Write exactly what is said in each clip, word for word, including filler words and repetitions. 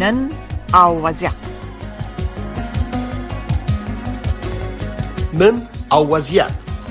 نن او وضعیت. نن او وضعیت.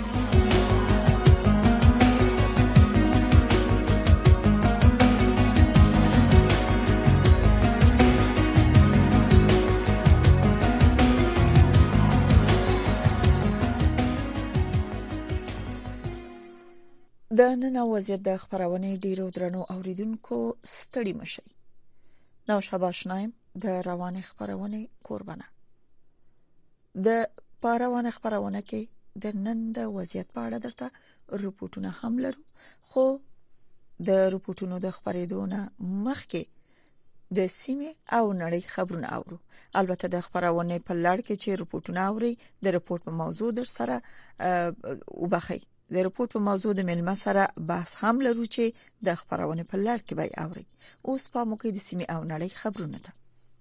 د نن او وضعیت د خبرونه ډیرو درنو اوریدونکو ستړي مشي. نو شاباش نایم د روان خبرونه قربانه. د پاروان خبرونه کې د نن د وضعیت په اړه درته رپورټونه هم لرو، خو د رپورټونو د خبرېدونه مخکې د سیمه او نړۍ خبرونه اورو. البته د خبرونه په لړ کې چې رپورټونه اوري د رپورټ په موضوع در سره وبخي د رپورټ په موضوع د ملما سره بحث هم لرو چې د خبرونه په لړ کې به اوري. اوس په موقع د سیمه او نړۍ خبرونه ده.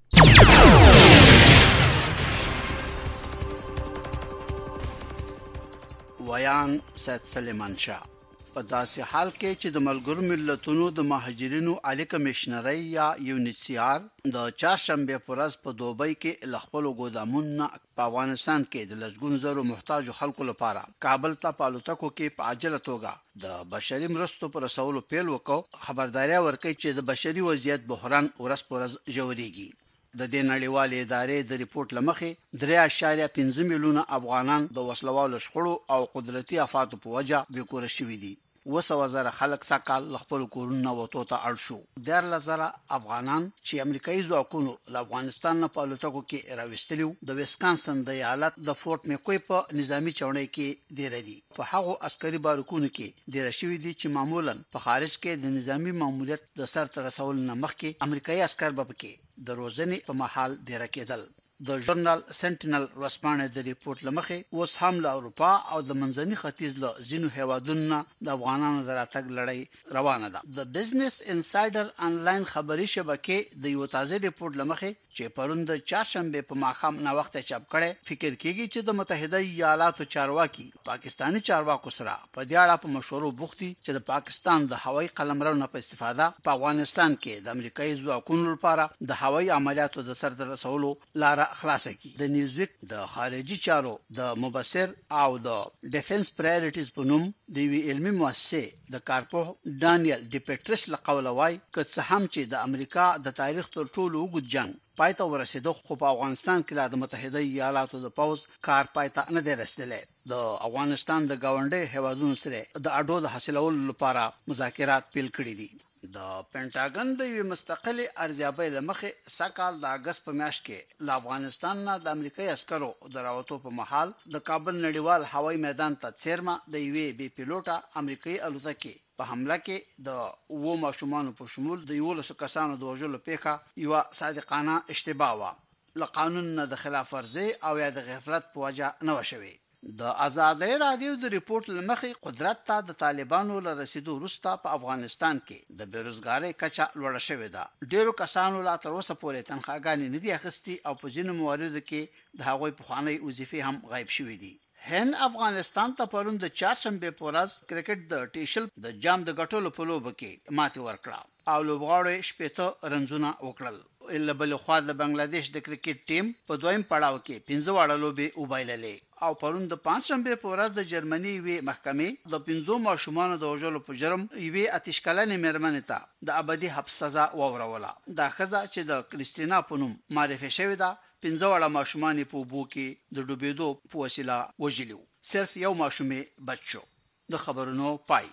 ویان سید سلیمان شاه په داسې حال کې چې د ملګرو ملتونو د مهاجرینو عالی کمشنري یا یو ان ایچ سی آر د چهارشنبه په ورځ په دوبۍ کې لخپلو ګودامونو په افغانستان کې د لږګون زرو محتاج خلکو لپاره کابل ته په الوتکو کې په عاجله توګه د بشري مرستو پر رسولو پیل وکړ. خبرداري ورکړي چې د بشري وضعیت بحران ورځ په ورځ ژورېږي. د دې نړیوالې ادارې د ریپورت لمخې درې اعشاریه پنځه میلیونه افغانان د وسلوالو شخړو او قدرتي آفاتو په وجه بېکوره شوي دي. وسو زره خلک سکهال خپل کورونه وته ته اړ شو. ډېر لزره افغانان چې امریکایي ځواکونو له افغانستان نه په الوتکو کې راوستلیو د ویسکانسن د ایالت د فورټ میکوي په نظامی چونې کې ډېر دي. په هغه عسکري بارکونو کې ډېر شوي دي چې معمولا په خارج کې د نظامی ماموریت د سر تر رسول نه مخکې امریکایي عسكر به پکې د روزنې په محل ډېر کېدل. د ژورنال سنټینل ورسپانه د ریپورت لمخې اوس هم له اروپا او د منځني ختیځ له ځینو هیوادونو د افغانانو دراتګ لړۍ روانه ده. د بزنس انسایډر انلاین خبري شبکې د یو تازه ریپورت لمخې چې پرون د چهارشنبه په ماښام نا وخت چاپ کړي فکر کیږي چې د متحده ایالاتو چارواکي پاکستانی چارواکو سره په دې اړه په مشورو بوختي چې د پاکستان د هوایي قلمرو نه په استفاده په افغانستان کې د امریکایي ځواکونو لپاره د هوایي عملیاتو د سر رسولو لاره خلاصه کی. د نیوزویک د خارجي چارو د مبصر او د ډیفنس پرایورټیز په نوم د وی علمي مؤسسه د کارپو ډانیل ډیپټرس لقولوي که څه هم چې د امریکا د تاریخ تر ټولو اوږد جنگ پایته ورسېدو، خو په افغانستان کې د متحده ایالاتو د پوز کار پایته نه دی رسیدلی. د افغانستان د گاونډي هیوادونو سره د اډو د حاصلولو لپاره مذاکرات پیل کړي دي. د پینټاګن د یو مستقلي ارزیابۍ لمخې سکهال د اگست په میاشت کې له افغانستان نه د امریکایي عسکرو د راوتو په محل د کابل نړیوال هوایي میدان ته څیرمه د یوې بې پیلوټه امریکایي الوتکې په حمله کې د وو ماشومانو په شمول د یولسو کسانو د وژلو پیښه یو صادقانه اشتباه و. له قانون نه د خلاف ورزي او یا د غفلت په وجه نه وشوي. د آزادۍ رادیو د ریپورت لمخې قدرت ته د طالبانو له رسیدو وروسته په افغانستان کې د بیروزګارۍ کچه لوړه شوې ده. ډیرو کسانو لا تر اوسه پورې تنخواګانې نه دي اخیستي او په ځینو مواردو کې د هغوی پخوانۍ وظیفې هم غایب شوې دي. هند افغانستان ته پرون د چهارشنبه په ورځ کرکټ د ټیشل د جام د ګټلو په لوبه کې ماتې ورکړه او لوبغاړي شپږ رنزونه وکړل. الا بل خو د بنگلاديش د کرکټ ټیم په دویم پړاو کې پنځه وړه لوبې وبایللې او پرون د پنځشنبه په ورځ د جرمني وی محکمې د پنځو ماشومانو د وژلو په جرم یوې اتشکلنې مېرمنې ته د ابدي حبس سزا ووروله. دا ښځه چې د کریستینا په نوم معرفي شوې ده پنځه وړه ماشومان په اوبو کې د ډوبېدو په وسیله وژلي وو. صرف یو ماشوم بچ شو. د خبرونو پای.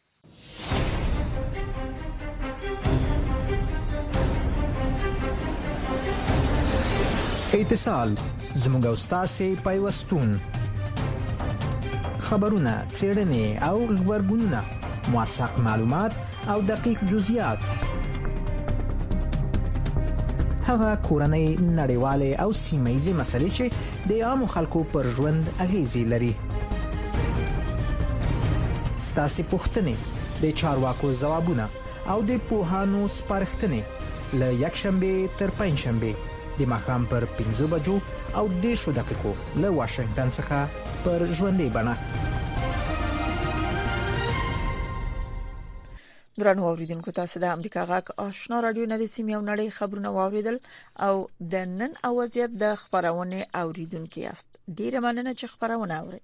اتصال زموږ او ستاسو پیوستون خبرونه، څېړنې او خبرګونونه، موثق معلومات او دقیق جزئیات، هغه کورنۍ، نړیوالې او سیمه‌ییزې مسلې چې د عامو خلکو پر ژوند اغیزې لري. ستاسو پوښتنې، د چارواکو ځوابونه او د پوهانو سپارښتنې له یکشنبه تر پنځشنبه د ماښام پر پنځو بجو او دېرشو دقیقو له واشنگټن څخه پر ژوندۍ بڼه. درنو اوریدونکو تاسو د امریکا غاک آشنا رادیو نه د سیمې او نړۍ خبرونه واوریدل او د نن اوازيت د خبرونه اوریدونکو یاست. ډیره مننه چې خبرونه اورئ.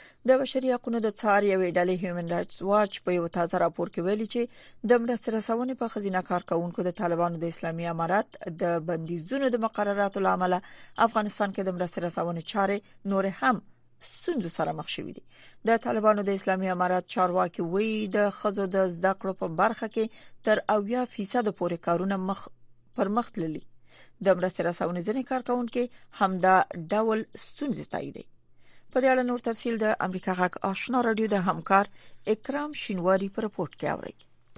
د بشري حقوقو د څار یوې ډلې هیومن رائټس واچ په یو تازه راپور کې ویلي چې د مرستې رسونې په خزینه کارکونکو د طالبانو د اسلامي امارات د بندیزونو د مقرراتو لامل افغانستان کې د مرستې رسونې چارې نور هم ستونزو سره مخ شوې دي. د طالبانو د اسلامي امارات چارواکي وی د خزو د زده کړو په برخه کې تر اویا فیصد پورې کارونه مخ پر مخ تللي. د مرستې رسونې ځینې کارکونکو هم دا ډول ستونزې تاییدي. په دې اړه نور تفصیل د امریکا غاک آشنا رادیو د همکار اکرام شینواری په رپورت کې اورئ.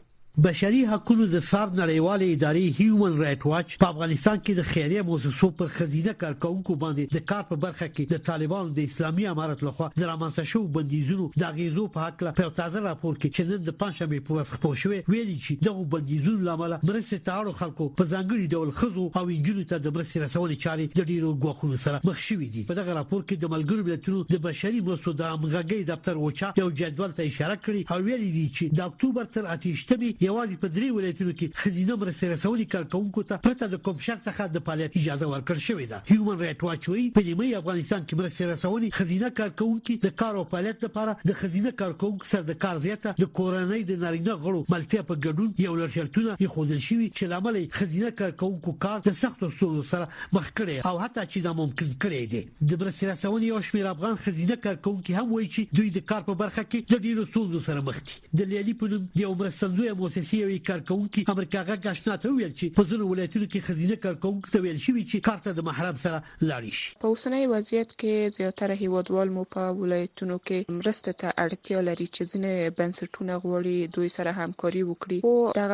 بشري حقوقو د سار نړیوالې ادارې هیومن رائټ واچ په افغانستان کې د خیریه موسسو پر خزینه کارکونکو باندې د کار په برخه کې د طالبانو د اسلامي امارت لخوا د رامنځته شو بندیزونو د غیزو په حق له په تازه راپور کې چې نن د پنځمې په ورځ خپور شوی ویلي چې دغه بندیزونو لامل مرستې ته خلکو په ځانګړي ډول خزو او انجونو ته د مرستې رسونې چارې د ډیرو غوښتنو سره مخ شوې دي. په دغه راپور کې د ملګرو ملتونو د بشري مرستو د همغږي دفتر وچا یو جدول ته اشاره کړې او ویلي دي چې د اکتوبر تر اتهشتمې یوازې په درې ولایتونو کې خزینه مرستې رسونې کارکونکو ته پرته د کوم شرط څخه د فعالیت اجازه ورکړل شوې ده. هیومن رائټ واچ وایي په نیمه افغانستان کې مرستې رسونې خزینه کارکونکو د کار او فعالیت لپاره د خزینه کارکونکو سره د کار زیاته د کورنۍ د نارینه غړو ملتیا په ګډون یو لړ شرطونه یې خودل شوي چې لامل خزینه کارکونکو کار د سختو ستونزو سره مخ کړي او حتی چې دا ممکن کړي دي. د مرستې رسونې یو شمېر افغان خزینه کارکونکو هم وایي چې دوی د کار په برخه کې د ډیرو ستونزو سره مخ دي. د لیالي په نوم د یو مرستندوی مؤسسې یو کارکونکو امریکا غاک آشنا ته ویل چې په ځینو ولایتونو کې خزینه کارکونکو ته ویل شوی چې کار ته د محرم سره لاړ شي. په اوسنۍ وضعیت کې زیاتره هیوادوال مو په ولایتونو کې مرسته ته اړتیا لري چې ځینې بنسټونه غواړي دوی سره همکاري وکړي او دغه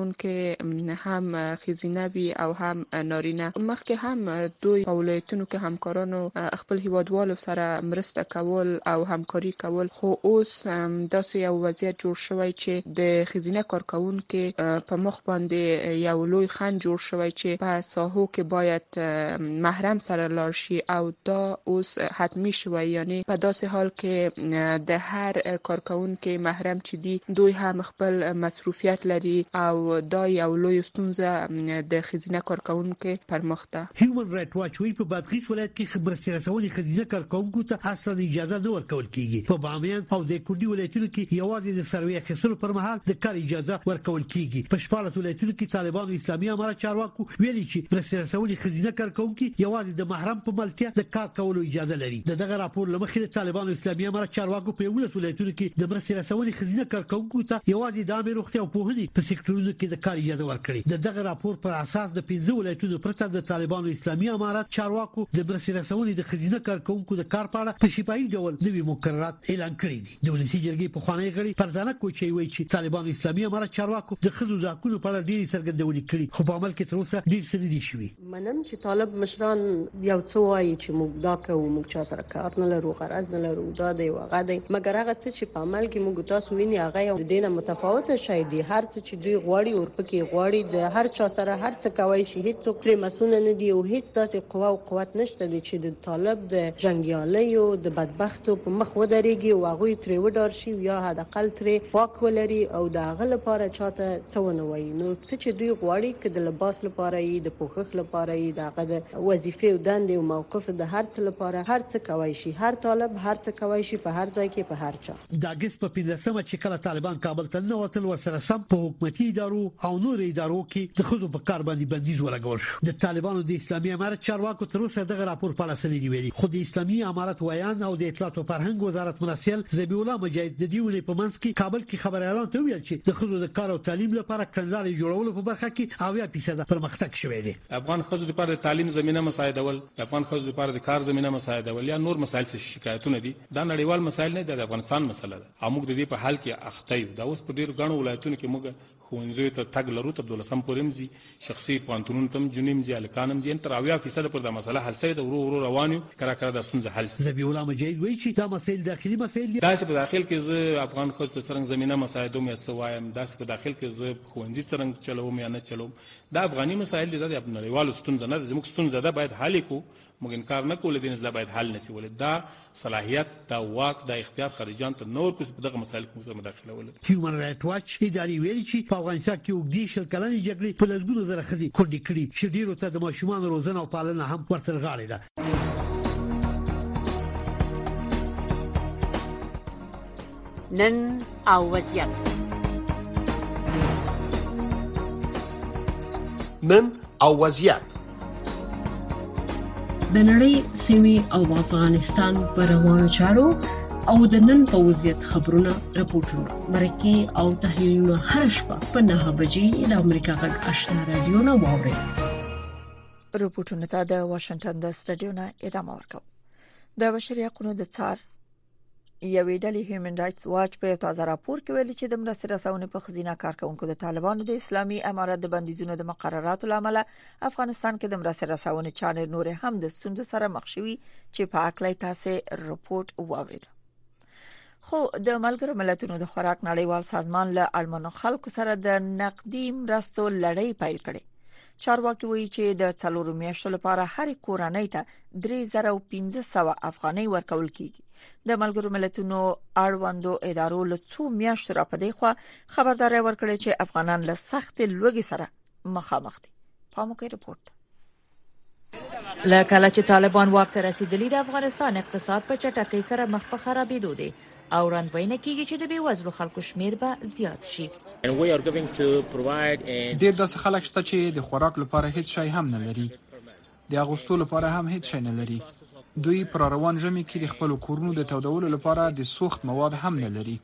کارکونکو هم خزینه وي او هم نارینه. مخکې هم دوی په ولایتونو کې همکارانو خپل هیوادوالو سره مرسته کول او همکاري کول، خو اوس داسې یو وضعیت جوړ شوی چې د خزینه کارکونکو په مخ باندې یو لوی خنډ جوړ شوی چې په ساحو کې باید محرم سره لاړ شي او دا اوس حتمی شوی. یعنی په داسې حال کې د هر کارکونکو محرم چې دی دوی هم خپل مصروفیت لري او دا یو لوی ستونزه د خزینه کارکونکو پر مخ ده. هیومن رائټ واچ وی په بادغیس ولایت کې مرستې رسونې خزینه کارکونکو ته اصلا اجازه نه ورکول کیږي. په بامیان او د کوردي ولایتونو کې یوازې د سروې اخیستلو پر مهال د کار اجازه ورکول کیږي. په شپږ ولایتونو کې طالبانو اسلامي امارت چارواکو ویلي چې مرستې رسونې خزینه کارکونکو یوازې د محرم په ملتیا د کار کولو اجازه لري. دغه راپور لمخې د طالبانو اسلامي امارت چارواکو په ولایت ولایتونو کې د مرستې رسونې خزینه کارکونکو ته یوازې د امر روغتیا او پوهنې په سکتورونو کې د کار اجازه ورکړي. دغه راپور پر اساس د پنځه ولایتونو پرته د طالبانو اسلامي امارت چارواکو د مرستې رسونې د خزینه کارکونکو د کار په اړه په شفاهي ډول نوي مقررات اعلان کړي دي. د ولسی جرګې په خوانی غړي فرزانه کوچي وایي چې طالبانو اسلامي امارت چارواکو د خزو د حقوقو په اړه ډېری څرګندونې کړي، خو په عمل کې تر اوسه ډېر څه نه دي شوي. منم چې طالب مشران یو څه وایي چې موږ دا کوو، موږ چا سره کار نه لرو، غرض نه لرو، دا دی واغه دی، مګر هغه څه چې په عمل کې موږ تاسو ویني هغه یو د دینه متفاوته شی دی. هر څه چې دوی غواړي او پکې غواړي د هر چا سره هر څه کوي شي، هیڅ څوک ترې مسؤل نه دی او هیڅ داسې قوه او قوت نشته دی چې د طالب د جنگیالیو د بدبختو په مخ ودرېږي او هغه ترې وډار شي یا حد اقل ترې واک ولري او د هغه لپاره چاته څونه وایي. نو څه چې دوی غواړي چې د لباس لپاره یې د پوښښ لپاره یې دغه د وظیفې او دندې او موقف د هر څه لپاره هر څه کوي شي. هر طالب هر څه کوي شي په هر ځای کې په هر چا. د اگست په پنځمه چې کله طالبان کابل ته نوتل ورسره سم په حکومتي ادارو او نور ادارو کې د خودو په کار باندې بندیز ولګول شو. د طالبانو د اسلامي امارت چارواکو تر اوسه دغه راپور په اړه سړي ویلي، خو د اسلامي امارت ویان او د اطلاعات او فرهنګ وزارت مرسل ذبیح الله مجاهد د دیولې په منځ کې کابل کې خبر اعلان ته ویل چې د خودو د کار او تعلیم لپاره کړنلارې جوړولو په برخه کې اویا فیصد پرمختګ شوی دی. افغان خزو لپاره د تعلیم زمينه مساعدول، افغان خزو لپاره د کار زمينه مساعدول یا نور مسایل څه شکایتونه دي، دا نړیوال مسایل نه دي، د افغانستان مسله ده. موږ د دې په حال کې اخته یو. دا اوس په ډیر غنو ولایتونو کې موږ ښوونځیو ته تګ لرو، تر دولسم پورې مزي شخصي پوهنتونونو ته جنیم ځي الکانم ځي تر اویا فیصد پر د مسله حل شوی د ورو ورو روان یو. کله کله د ستونزې حل شي. ذبیح الله مجاهد وایي چې دا مسایل داخلي مسایل دي. دا چې په داخل کې زه افغان خزو څرنګه زمينه مساعدوم یا څه وایم، داسې په داخل کې زه ښوونځي څرنګه چلوم یا نه چلوم دا افغاني مسایل دي دا د نړیوالو ستونزه نه ده زموږ ستونزه ده باید حل کړو موږ انکار نه کوو له دې نه باید حل نشي ولې دا صلاحیت دا واک دا اختیار خارجيان ته نور کوم په دغه مسایل کې مداخله ولري هیومن رائټ واچ اداري ویلي چې په افغانستان کې وګړي شل کلنې جګړې په لږونو زره خزي کونډې کړي چې ډیرو ته د ماشومان روزنه او پالنه هم ورته غاړه ده نن او وضعیت نن او وضعیت د نړۍ سیمې او افغانستان پر روانو چارو او د نن په وضعیت خبرونه راپورټونه مرکه او تحلیلونه هر شپه په نه بجې د امریکا غږ آشنا رادیو نه واوري راپورټونه ته د واشنگټن د سټډیو نه ادامه ورکوم د بشري حقوقو د څار یوې ډلې هیومن رائټس واچ په تازه راپور کې ویلي چې د مرستې رسونې په خزینه کارکونکو د طالبانو د اسلامي امارت د بندیزونو د مقرراتو لامل افغانستان کې د مرستې رسونې چانه نور هم د ستونزو سره مخ شوي چې په اکلای تاسو رپورت واورید خو د ملګرو ملتونو د خوراک نړیوال سازمان له اړمنو خلکو سره د نقدي مرستو لړۍ پیل کړي چارواکي وایي چې د څلورو میاشتو لپاره هر کورنۍ ته درې زره او پنځه سوه افغانۍ ورکول کیږي د ملګرو ملتونو اړوندو ادارو له څو میاشتو را پدې خو خبرداري ورکړې چې افغانان له سخت لوږې سره مخامخ دي پاموکي رپورت لکه چې طالبان واک ته رسیدلی د افغانستان اقتصاد په چټکۍ سره مخ په خرابېدو دی او وړاندوینه کیږي چې د بیوزلو خلکو شمیر به زیات شي ډېر داسې خلک شته چې د خوراک لپاره هیڅ شی هم نه لري د اغوستو لپاره هم هیڅ شی نه لري دوی پر روان ژمي کې د خپل کورونو د تودولو لپاره د سوخت مواد هم نه لري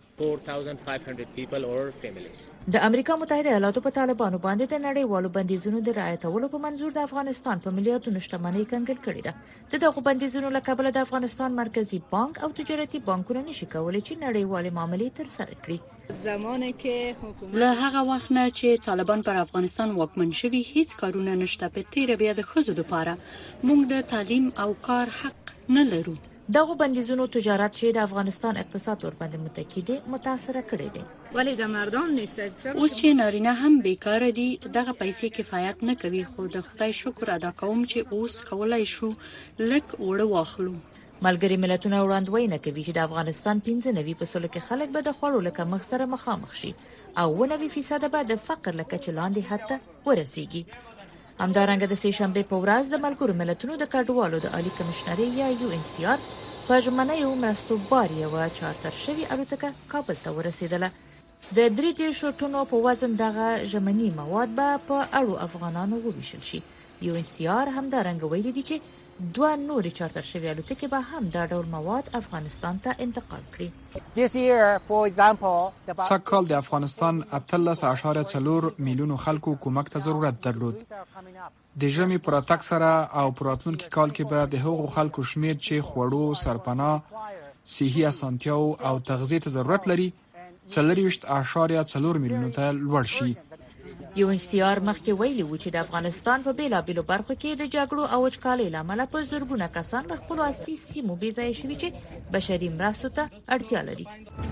د امریکا متحده ایالاتو په طالبانو باندې د نړیوالو بندیزونو د رعایتولو په منظور د افغانستان په ملیاردونو شتمنۍ کنګل کړې ده د دغه بندیزونو له کبله د افغانستان مرکزی بانک او تجارتي بانکونه نشي کولای چې نړیوالې معاملې ترسره کړي زمانه کې حکومت له هغه وخت نه چې طالبان پر افغانستان واکمن شوي هیڅ کارونه نشته په تیر بیا د ښځو لپاره موږ د تعلیم او کار حق نه لرو دغه بندیزونو تجارت چې د افغانستان اقتصاد ور باندې متکی دي متاثر کړي دي ولی د مردم نیست اوس چې نارینه هم بیکاره دي دغه پیسې کفایت نه کوي خو د خدای شکر ادا کوم چې اوس کولای شو لک وړ واخلو ملګری ملتونه وړاندوینه کوي چې د افغانستان پنځه نوي په سلو کې خلک به د خوړو لکه مخ سره مخامخ شي او نوي فیصد به د فقر لکه چلاندې حتی ورسیږي همدارنګه د سه شنبه په ورځ د ملګرو ملتونو د کډوالو د عالی کمشنري یا یو ان سی آر په ژمنیو مرستو باري او چارتر شوی الوتکه کابل ته ورسېدله د درې دیرش ټنو په وزن دغه ژمنی مواد به په اړو افغانانو وویشل شي یو ان سی آر همدارنګه ویلي دی چې دوه نورې چارتر شوی الوتکې به هم دا ډول مواد افغانستان ته انتقال کړي سږکال د افغانستان اتلس اعشاریه څلور میلیونو خلکو کومک ته ضرورت درلود د ژمي پر اتک سره او پر راتلونکي کال کې به د هغو خلکو شمیر چې خوړو سرپناه صحي اسانتیاو او تغذیه ته ضرورت لري څلورویشت اعشاریه څلور میلیونو ته لوړ شي یو ان سی آر مخکې ویلي و چې د افغانستان په بیلابیلو برخو کې د جګړو او وچکالۍ لامل په زرګونه کسان له خپل اصلي سیمو بې ځای شوي چې بشري مرستو ته اړتیا لري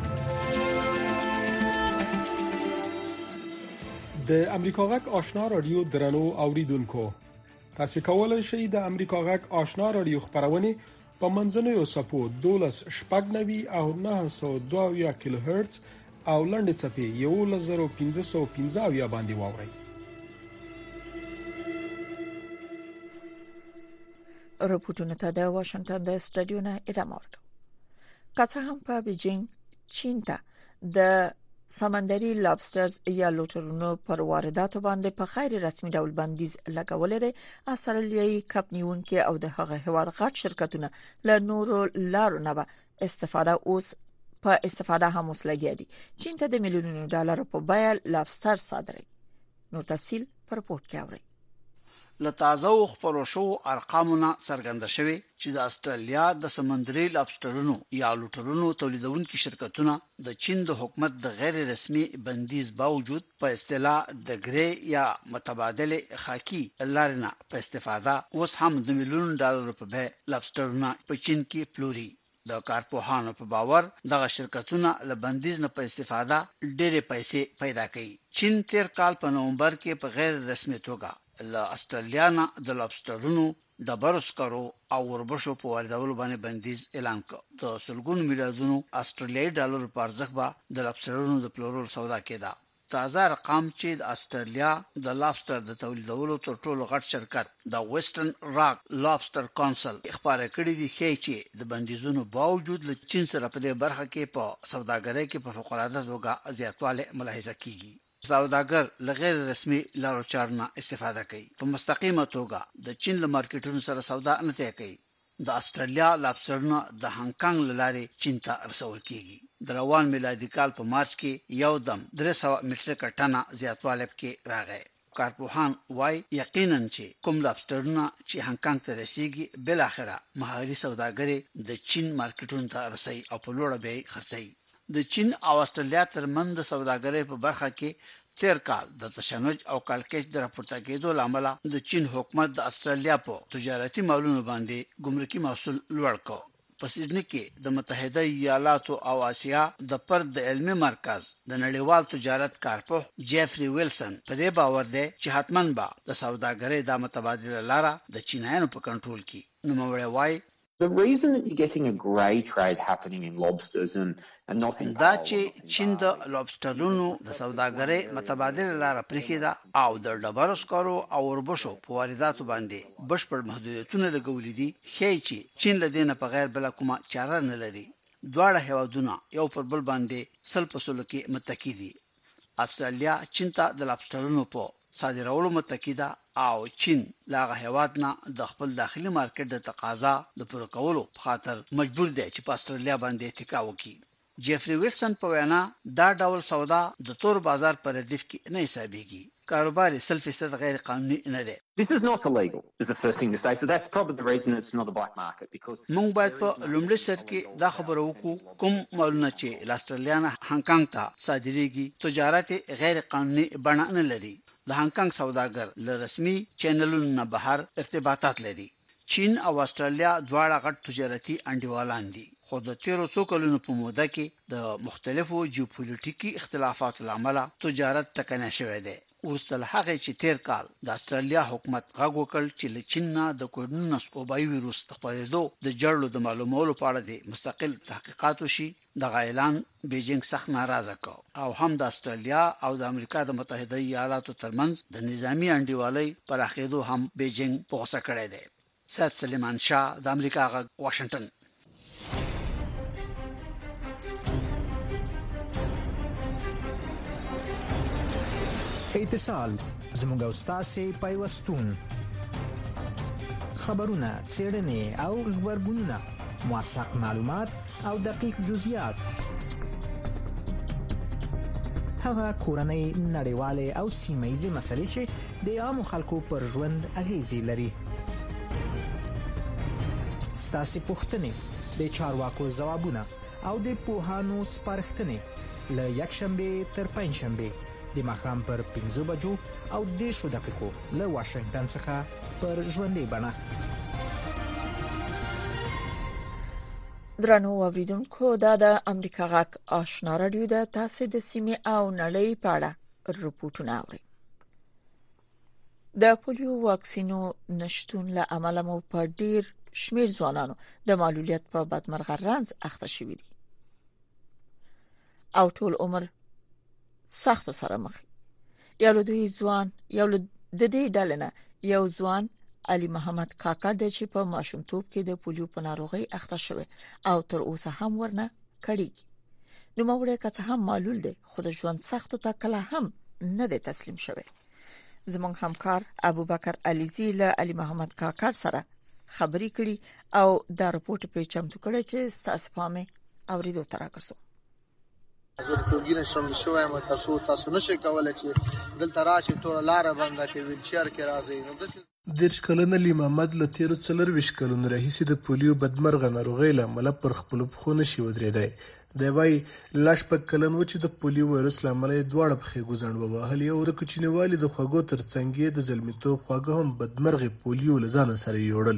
د امریکا غږ آشنا رادیو درنو اوریدونکو تاسو کولای شئ د امریکا غږ آشنا رادیو خبرونه په منځنوي سپو دولس شپږ نوي او نه سوه دوه کیلو هرتز او لنډ چپی یو لزر پنځه سوه پنځه یا باندې واوري رپورټونه ته د واشنگټن د سټډیو نه ادامه ورکوي که څه هم په بیجینګ چین ته د سمندري لابسترز یا لوټرونو پر وارداتو باندې په غیر رسمي ډول بندیز لګول لري استرالیایي کمپنیونکو او د هغه هواد غټ شرکتونه له نورو لارو نه استفاده اوس په استفاده هم وسلګي دي چین ته د میلیونونو ډالر په بیه لابستر صادري نو تفصیل پر پورت کې اوري لتازه خبرو شو ارقامونه څرګنده شوي چې د استرالیا د سمندري لابسترونو یا لوټرونو تولیدونکو شرکتونه د چین د حکومت د غیر رسمي بندیز باوجود په اصطلاح د ګری یا متبادل خاکی لارنه په استفاده اوس هم د میلیون ډالر په بیه لابسترونه په چین کې پلوري د کارپوهانو په باور دغه شرکتونه له بندیز نه په استفاده ډېرې پیسې پیدا کوي. چین تیر کال په نومبر کې په غیر رسمي توګه له استرالیا نه د لابسټرونو ډبرو سکرو او وربشو په واردولو باندې بندیز اعلان کړ. د سلګونو میلیارډونو استرالیایي ډالر په ارزښت به د لابسټرونو د پلورل سودا کېده. تازه رقم چې د استرالیا د لابسټر د تولیدولو تر ټولو غټ شرکت د ویسټرن راک لابسټر کونسل خبره کړې دي چې د بندیزونو باوجود له چین سره په دې برخه کې په سوداګرۍ کې په فوق العاده توګه زیاتوالی ملاحظه کیږي. سوداګر له غیر رسمي لارو چارو استفاده کوي. په مستقیمه توګه د چین له مارکیټونو سره سودا نه کوي. د استرالیا لابسټرونه د هانګ کانګ لارې چین ته رسول کیږي. د روان میلادي کال په مارچ کې یو دم درې سوه مټریکه ټنه زیاتوالی کې راغی. کارپوهان وایي یقینا چې کوم لابسټرونه چې هانګ کانګ ته رسیږي بل اخره مهاري سوداګري د چین مارکیټونو ته رسي او په لوړه بیه خرڅي. د چین او استرالیا ترمنځ د سوداګرۍ په برخه کې تیر کال د تشنج او کلکش د راپورته کېدو لامل د چین حکومت د استرالیا په تجارتي مالونو باندې ګمرکي محصول لوړ کړ. په سیدنی کې د متحده ایالاتو او آسیا د پرد علمي مرکز د نړیوال تجارت کارپوه جیفری ویلسن په دې باور دی چې حتماً به د سوداګرۍ د متبادله لاره د چینایانو په کنټرول کې. نوموړی وایي The reason that you're getting a grey trade happening in lobsters and, and not in دا چې چین د لابسټرونو د سوداګرۍ متبادله لاره پرېښې ده او د ډبرو سکرو او وربشو په وارداتو باندې بشپړ محدودیتونه لګولي دي ښیي چې چین له دې نه په غیر بله کومه چاره نه لري. دواړه هېوادونه یو پر بل باندې سل په سلو کې متکي دي. استرالیا چین ته د لابسټرونو په صادرولو متکی ده او چین لاغه هیواد نه د خپل داخلي مارکیټ د تقاضا د پوره کولو په خاطر مجبور دی چې په استرالیا باندې اتکا وکړي. جیفری ویلسن په وینا دا ډول سودا د تور بازار پر ردیف کې نه حسابيږي. کاروبار سل فیصد غیر قانوني نه دی. This is not illegal is the first thing to say, so that's probably the reason it's not a black market because مونږ باید په لومړي سر کې دا خبره وکړو کوم مالونه چې له استرالیا نه هانګ کانګ ته صادریږي تجارت غیر قانوني بڼه نه لري. د هانګ کانګ سوداګر له رسمي چینلونو نه بهر ارتباطات لري. چین او استرالیا دواړه غټ تجارتي انډیوالان دي خو د تیرو څو کلونو په موده کې د مختلفو جیوپولیټیکي اختلافاتو لامل تجارت ټکنی شوی دی. اوس تل هغه چې تیر کال د استرالیا حکومت غږ وکړ چې له چین نه د کورونا وبایي ویروس خپرېدو د جړلو د معلومولو په اړه د مستقل تحقیقات وشي. د اعلان بیجینګ سخت ناراضه کړ او هم د استرالیا او د امریکا د متحده ایالاتو ترمنځ د نظامی انډیوالۍ پراخېدو هم بیجینګ په غوسه کړی دی. سید سلیمان شاه د امریکا غږ واشنگټن. اتصال زموږ استاد پیوستون خبرونه څېړنې او خبرګونونه موثق معلومات او دقیق جزئیات هغه کورنۍ نړیوالې او سیمه‌ییزې مسلې چې د عامو خلکو پر ژوند اغیزې لري. ستاسو پوښتنې د چارواکو ځوابونه او د پوهانو سپارښتنې له یکشنبه تر پنځشنبه د ماښام پر پنځه بجو او دېرشو دقیقو له واشنگټن څخه پر ژوندۍ بڼه. درنو اوریدونکو دا د امریکا غږ آشنا رادیو د تاسو د سیمې او نړۍ په اړه رپورټونه اوري. د پولیو واکسینو نشټون له امله مو په ډیر شمیر ځوانانو د معلولیت په بدمرغه رنځ اخته شوي دي او ټول عمر سخت سره مخ. یو له دوی ځوان یو له د دې ډلې نه یو ځوان علي محمد کاکړ د چې په ماشومتوب کې د پولیو په ناروغي اخته شوی او تر اوسه هم ورنه کړيږي. نو موږ که څه هم معلول دي خو د ژوند سختو ته کله هم نه دی تسلیم شوی. زموږ همکار ابوبکر علیزی له علي محمد کاکړ سره خبرې کړي او دا رپورټ په چمتو کړی چې تاسو پامه اوریدو تر راکړسو. زه د ټولګي نه شم شوی م تاسو تاسو نشئ کولای چې دلته راشي ټول لار باندې کې ویل چیر کې راځي. نو د دیرش کلن علي محمد له تیرو څلرویشت کلونو راهیسې د پولیو بدمرغه ناروغۍ له امله پر خپلو پښو نشي ودرېدی. دی وایي لا شپږ کلن و چې د پولیو وایرس له امله یې دواړه پښې ګوزڼ ووهلې او د کوچنیوالي د خوږو تر څنګ یې د زلمیتوب خواږه هم بدمرغې پولیو له ځانه سره یې یوړل.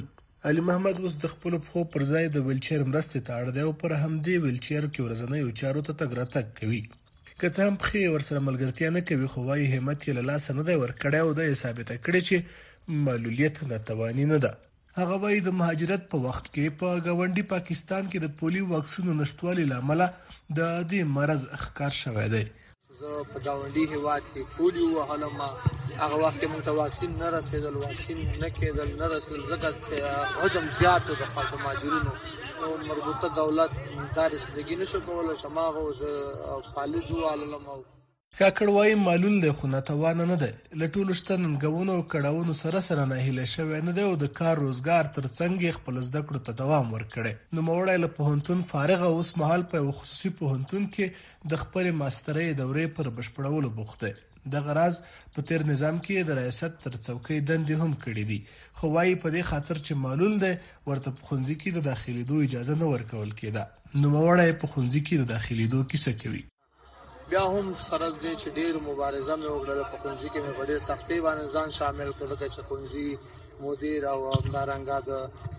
علي محمد اوس د خپل خو پر ځای د ویلچیر مرستې ته اړ دی او پر همدې ویلچیر کې ورځنیو چارو ته تګ راتګ کوي. که څه هم پخې ورسره ملګرتیا نه کوي خو وايي همت یې له لاسه نه دی ورکړی او دا یې ثابته کړې چې معلولیت ناتواني نه ده. هغه وايي د مهاجرت په وخت کې په ګاونډي پاکستان کې د پولیو واکسینو نشټوالي له امله د دې مرض ښکار شوی دی. زه په ګاونډي هیواد کې پولیو وهلم، هغه وخت کې موږ ته واکسین نه رسېدل، واکسین نه کېدل نه رسېدل ځکه حجم زیات و د خلکو مهاجرینو. نو مربوطه دولت دا رسیدګي نشو کولی چې هماغه زه فالج ووهلم. کاکړ وايي معلول دی خو ناتوانه نه دی. له ټولو شته ننګونو او کړاوونو سره سره ناهیلی شوی نه دی او د کار روزګار تر څنګ یې خپل زده کړو ته دوام ورکړی. نوموړی له پوهنتون فارغ او اوس مهال په یو خصوصي پوهنتون کې د خپلې ماسترۍ دورې پر بشپړولو بوخت دی. دغه راز په تیر نظام کې د ریاست تر څوکۍ دندې هم کړې دي، خو وايي په دې خاطر چې معلول دی ورته په ښوونځي کې د داخلېدو اجازه نه ورکول کېده. نوموړی په ښوونځي کې د داخلېدو کیسه کوي. بیا هم سره دې چې ډېر مبارزه مې وکړله په ښوونځي کې مې په ډېر سختۍ باندې ځان شامل کړ ځکه چې ښوونځي مدیر او همدارنګه د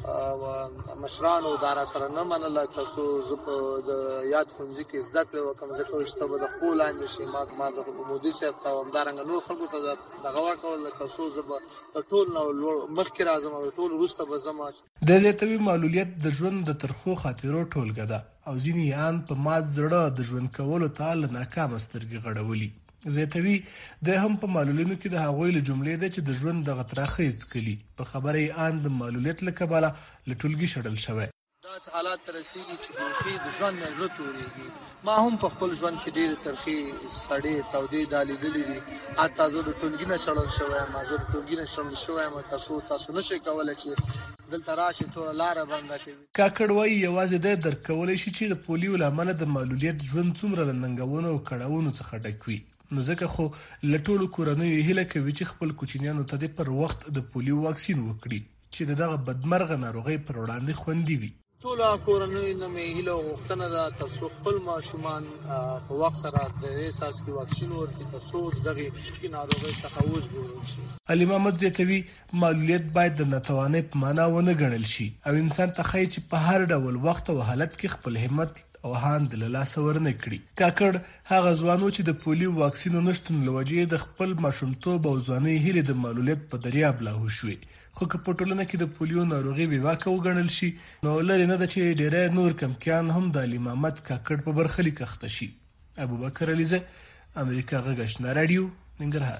مشرانو دا راسره نه منله تر څو زه په د یاد ښوونځي کې زده کړې وکړم ځکه وروسته به د خپلو لاندې شي. ما ما د مدیر صاحب ته او همدارنګه نور خلکو ته دغه ورکول تر څو زه به د ټول نه مخکې راځم او ټول وروسته به ځم. د زیاتوي معلولیت د ژوند د ترخو خاطرو ټولګه ده او ځینې یان په مات زړه د ژوند کولو ته له ناکامه سترګې غړولي. زیاتوي د هم په معلولینو کې د هغوی له جملې ده چې د ژوند دغه تراخې څکلي. په خبره یې آن د معلولیت له کبله له ټولګي شړل شوی. داسې حالات ته رسېږي چې بیخي د ژوند نه زړه تورېږي. ما هم په خپل ژوند کې ډېرې ترخې سړې تودې دا لیدلې دي. حتی زه د ټولګي نه شړل شوی یم، زه د ټولګي نه شړل شوی یم تر څو تاسو نشئ کولی چې دلته راشي توره لاره بنده کوي. کاکړ وايي یوازې دی درک کولی شي چې د پولیو له امله د معلولیت ژوند څومره د ننګونو او کړاوونو څخه ډک وي. نو ځکه خو له ټولو کورنیو هیله کوي چې خپل کوچنیانو ته د پر وخت د پولیو واکسین وکړي چې دغه بدمرغه ناروغي پر وړاندې خوندي وي. ټول کورنیو نه مې هیله او غوښتنه ده تر څو خپل ماشومان په وخت سره د اساس کې واکسین ورکړي تر څو دغه ناروغي څخه وژغورل شي. علي محمد زیاتوي معلولیت باید د ناتوانۍ په معنا ونه ګڼل شي او انسان ته ښایي چې په هر ډول وخت او حالت کې خپل همت او هاند له لاسه ورنه کړي. کاکړ هغه ځوانو چې د پولیو واکسینو نشتون له وجې د خپل ماشومتوب او ځوانۍ هیلې د معلولیت په دریاب لاهو شوې. خو که په ټولنه کې د پولیو ناروغي بېواکه وګڼل شي نو لرې نه ده چې ډېری نور کمکیان هم د علي محمد کاکړ په برخلیک اخته شي. ابوبکر علیزه، امریکا غږ آشنا راډیو، ننګرهار.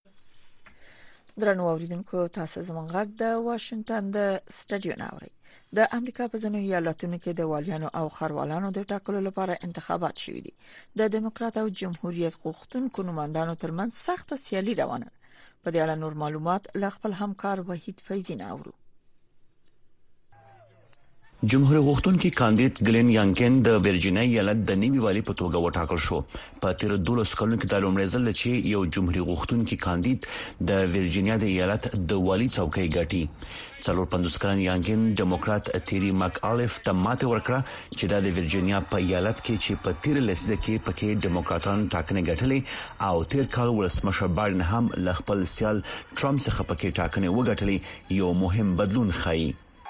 درنو اوریدونکو، تاسو زموږ غږ د واشنگټن د سټډیو نه اورئ. د امریکا په ځینو ایالتونو کې د والیانو او خروالانو د ټاکلو لپاره انتخابات شوي دي. د دیموکرات او جمهوریت غوښتونکو نمائندانو ترمنځ سخت سیالي روانه ده. په دې اړه نور معلومات له خپل همکار وحید فیضی نه اورو. جمهور غوښتونکي کاندید ګلین یانکن د ورجینیا ایالت د نیوي والی په توګه وټاکل شو. په تیر دولس کلونو کې د لومړي ځل چې یو جمهور غوښتونکي کاندید د ورجینیا د ایالت د والی څوکۍ ګټي. څلور پنځوس کلن یانکن ډیموکرات تیری مک الف ته ماته ورکړه چې د ورجینیا په ایالت کې چې په تیر لسیزه کې پکې ډیموکراتان ټاکنې ګټلې او تیر کال ولسمشر بایدن هم ل خپل سیال ټرمپ څخه پکې ټاکنې وګټلې یو مهم بدلون ښایي.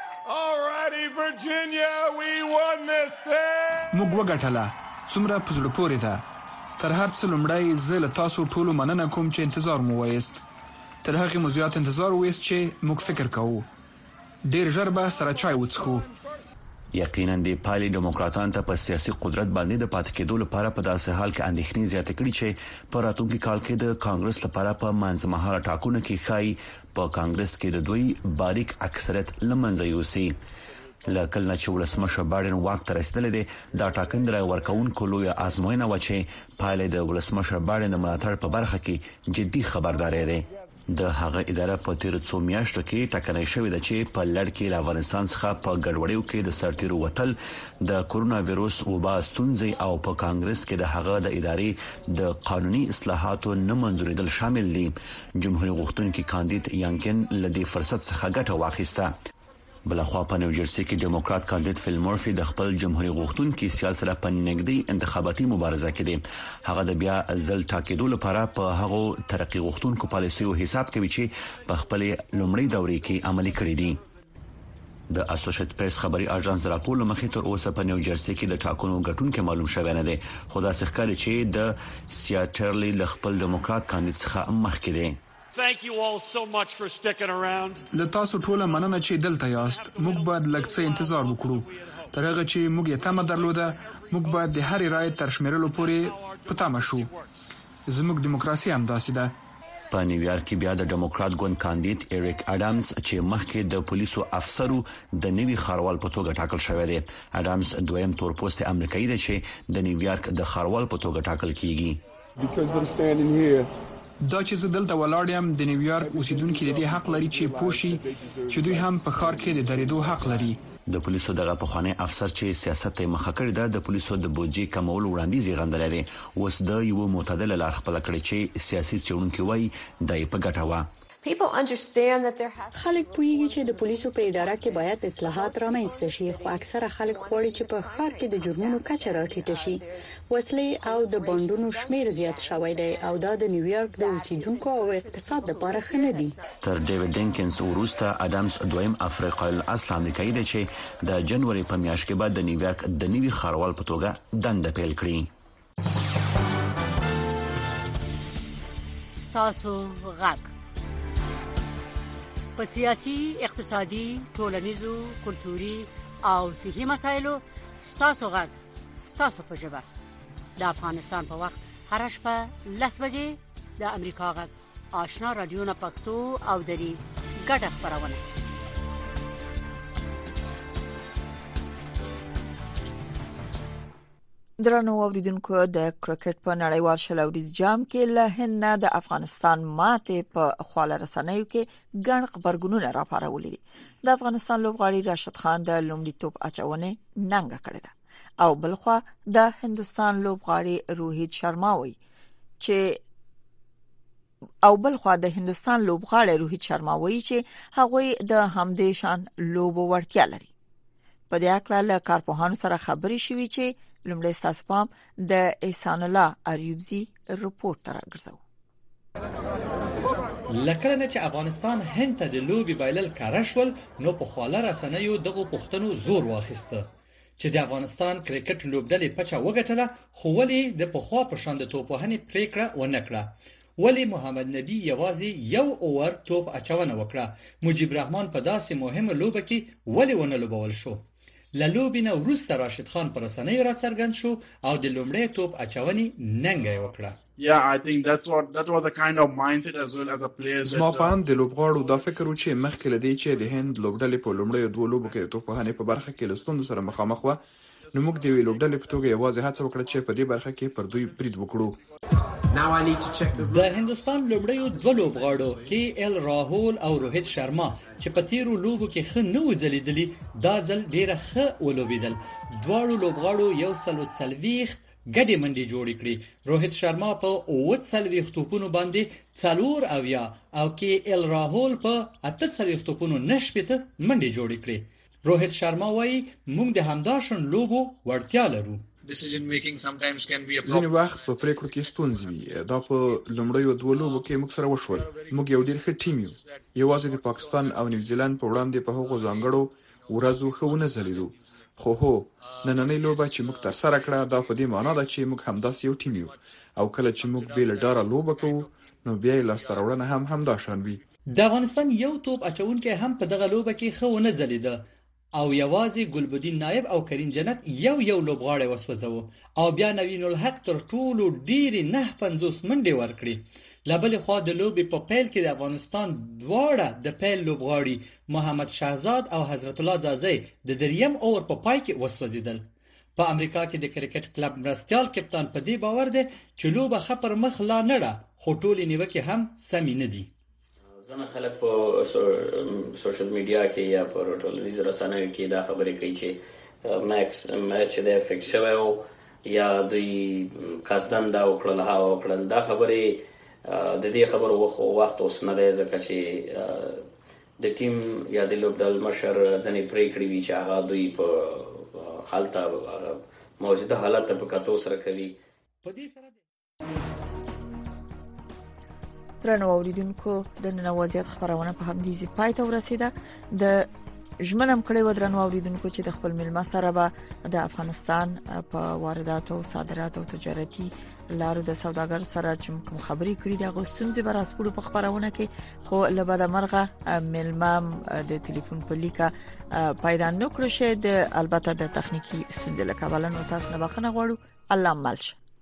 موږ وګټله څومره په زړه پورې ده. تر هر څه لومړی زه له تاسو ټولو مننه کوم چې انتظار مو وایست. تر هغې مو زیات انتظار وایست چې موږ فکر کوو. ډېر ژر به سره چای وڅښو. یقینا د پالي ډیموکراتان ته په سیاسي قدرت باندې د پاتې کېدو لپاره په داسې حال کې اندېښنې زیاتې کړې چې په راتلونکي کال کې د کانګرس لپاره په منځمهاله ټاکنو کې ښایي په کانګرس کې د دوی باریک اکثریت لمنځه یوسي. لکه کله چې ولسمشر بایدن واک ته رسیدلی دی دا ټاکنې رای ورکوونکو لویه ازموینه و چې پایله د ولسمشر بایدن د ملاتړ په برخه کې جدي خبرداری دی. د هغه اداره په تیر څو میاشتو کې ټاکنې شوې ده چې په لړ کې له افغانستان څخه په ګډوډیو کې د سرتیرو وتل، د کورونا وایروس وبا ستونزې او په کانګرس کې د هغه د ادارې د قانوني اصلاحاتو نه منځورېدل شامل دي. جمهور غوښتونکي کاندید یانکن له دې فرصت څخه ګټه واخیسته. بلخوا په نیوجرسي کې ډیموکرات کاندید فیل مورفي د خپل جمهوریت غوښتونکي سیال سره په نږدې انتخاباتي مبارزه کې دی. هغه د بیا ځل ټاکېدو لپاره په هغو ترقی غوښتونکو پالیسیو حساب کوي چې په خپل لومړی دورې کې عملي کړې دي. د اسوسییټ پریس خبري اژانس د راپور لمخې تر اوسه په نیو جرسي کې د ټاکنو ګټونکو معلوم شوی نه دی، خو دا ښکاري چې د سیاترلی د خپل دیموکرات کاندید څخه مخکې دی. Thank you all so much for sticking around. له تاسو ټول مننه چې دلته یاست. موږ باید لږ څه انتظار وکړو. تر هغه چې موږ یې تمه درلوده، موږ باید د هرې رائے تر شمیرلو پورې په تمه شو. زموږ دیموکراسي هم داسې ده. په نیویارک کې بیا د ډیموکرات ګوند کاندید ایریک اډمز چې مخکې د پولیسو افسرو د نوي خاروال په توګه ټاکل شوی دی. اډمز دویم تورپوست امریکایي دی چې د نیویارک د خاروال په توګه ټاکل کیږي. دا چې زه دلته ولاړ یم، د نیویارک اوسیدونکو د دې حق لري چې پوښي چې دوی هم په ښار کې د درېدو حق لري. د پولیسو دغه پخوانی افسر چې سیاست ته مخه کړی ده، د پولیسو د بودجې کمول وړاندیز یې غندل دي. اوس د یو معتدل لار خپل کړی چې سیاسي څېړونکو وایي د په ګټه و. خلک پوهیږي چې د پولیسو په اداره کې باید اصلاحات رامنځته شي، خو اکثره خلک غواړي چې په ښار کې د جرمونو کچه راټیټه شي. وسلې او د بانډونو شمیر زیات شوی دی او دا د نیویارک د اوسیدونکو او اقتصاد لپاره ښه نه دي. تر ډیوډ ډینکنز وروسته اډمز دویم افریقایي اصل امریکایي دی چې د جنوري په میاشت کې بعد د نیویارک د نوي خاروال په توګه دنده پیل کړې. ستاسو غږ په سیاسي، اقتصادي، ټولنیزو، کلتوري او صحي مسایلو ستاسو غږ ستاسو په ژبه د افغانستان په وخت هر شپه لس بجې د امریکا غږ آشنا رادیو نه پښتو او دری ګډه خبرونه. درنو اوریدونکو، د کرکټ په نړیوال شل اوریز جام کې له هند نه د افغانستان ماته په خواله رسنیو کې ګڼ خبرګونونه راپارولې دي. د افغانستان لوبغاړي راشد خان د لومړیتوب اچونې ننګه کړې ده او بلخوا د هندستان لوبغاړي روهیت شرما وایي چې او بلخوا د هندستان لوبغاړي روهیت شرما وایي چې هغوی د همدې شان لوبو وړتیا لري. په دې اړه له کارپوهانو سره خبرې شوې چې لومړی تاسو پام د احسان الله اریوبزي رپورت راغځو. لکه نه چې افغانستان هند ته د لوبي بایلل کارشول، نو په خواله رسنیو دغه پښتنو زور واخیسته چې د افغانستان کرکټ لوبډلې پچا وګټله، خو ولې د پخوا په شان د توپوهنې پریکړه ونه کړه؟ ولی محمد نبی یوازې یو اوور توپ اچونه وکړه؟ مجيب رحمان په داسې مهمه لوبه کې ولی ونه لوبول شو؟ لالوبینه وروسته راشد خان پر رسنۍ را څرګند شو او د لومړی توپ اچونې ننګه وکړه. Yeah, I think that's what that was the kind of mindset as well as a player. زما په اند د لوبغاړو دا فکر و چې مخکې لدی چې د هند لوبډلې په لومړی دوه لوبو کې توپوهنې په برخه کې لستوند سره مخامخ و، نو موږ د وی لوبډلې په توګه یوازې هڅه وکړه چې په دې برخه کې پر دوی برید وکړو. د هندستان لومړیو دوه لوبغاړو کې ال راهول او روهیت شرما چې په تیرو لوبو کې ښه نه وځلیدلی، دا ځل ډیره ښه ولوبیدل. دواړو لوبغاړو یو سل څلوېښت ګډې منډې جوړې کړې. روهیت شرما په اووه څلوېښت توپونو باندې څلور اویا او کې ال راهول په اته څلوېښت توپونو نه شپېته منډې جوړې کړې. روهیت شرما وایي موږ د همداشان لوبو وړتیا لرو. decision making sometimes can be a ځینې وخت په پریکړو کې ستونزې وي. دا په لومړیو دوه لوبو کې موږ سره وشول. موږ یو ډېر ښه ټیم یو. یوازې د پاکستان او نیوزیلند په وړاندې په هغو ځانګړو ورځو ښه ونه ځلیدو. خو هو نننۍ لوبه چې موږ تر سره کړه دا په دې معنی ده چې موږ همداسې یو ټیم یو او کله چې موږ بې له ډاره لوبه کوو نو بیا یې لاسته راوړنه هم همدا شان وي. د افغانستان یو توپ اچونکی هم په دغه لوبه کې ښه ونه ځلیده او یوازې ګلبدین نایب او کریم جنت یو یو لوبغاړی وسوځو او بیا نوین الحق تر ټولو ډیری نه پنځوس منډې ورکړي. لبل خو د لوبې په پیل کې د افغانستان دواړه د پیل لوبغاړي محمد شهزاد او حضرت الله زازی د دریم اور په پای کې وسوځیدل. په امریکا کې د کرکټ کلب مرستيال کپتان په دې باور دی چې لوبه خبر مخ لا نه ده، خو ټولې نیوکې هم سمې نه دي. ځنه خلک په سوشل میډیا کې یا په ټولنیزو رسنیو کې دا خبرې کوي چې ماکس میچ د فکس شوی یا دوی قصدن دا وکړل ها وکړل. دا خبرې د دې خبرو وخت اوس نه دی، ځکه چې د ټیم یا د لوبډل مشر ځنې پریکړې وي چې هغه دوی په حالت موجوده حالت په کتو سره کوي. په دې سره درنو اوریدونکو د نن وضعیت خبرونه په همدې ځای پای ته ورسیده. د ژمنم کړی و درنو اوریدونکو چې د خپل ملما سره به د افغانستان په واردات او صادرات او تجارتي لارو د سوداګر سره چې کوم خبرې کړې د غوښتنې به راسپړو په خبرونه کې خو لبد مرغه ملما د ټلیفون په لیکه پیدا نکړو شه د البته د تخنیکی ستونزې له کبله نو تاسو نه بخنه غواړو الله مالش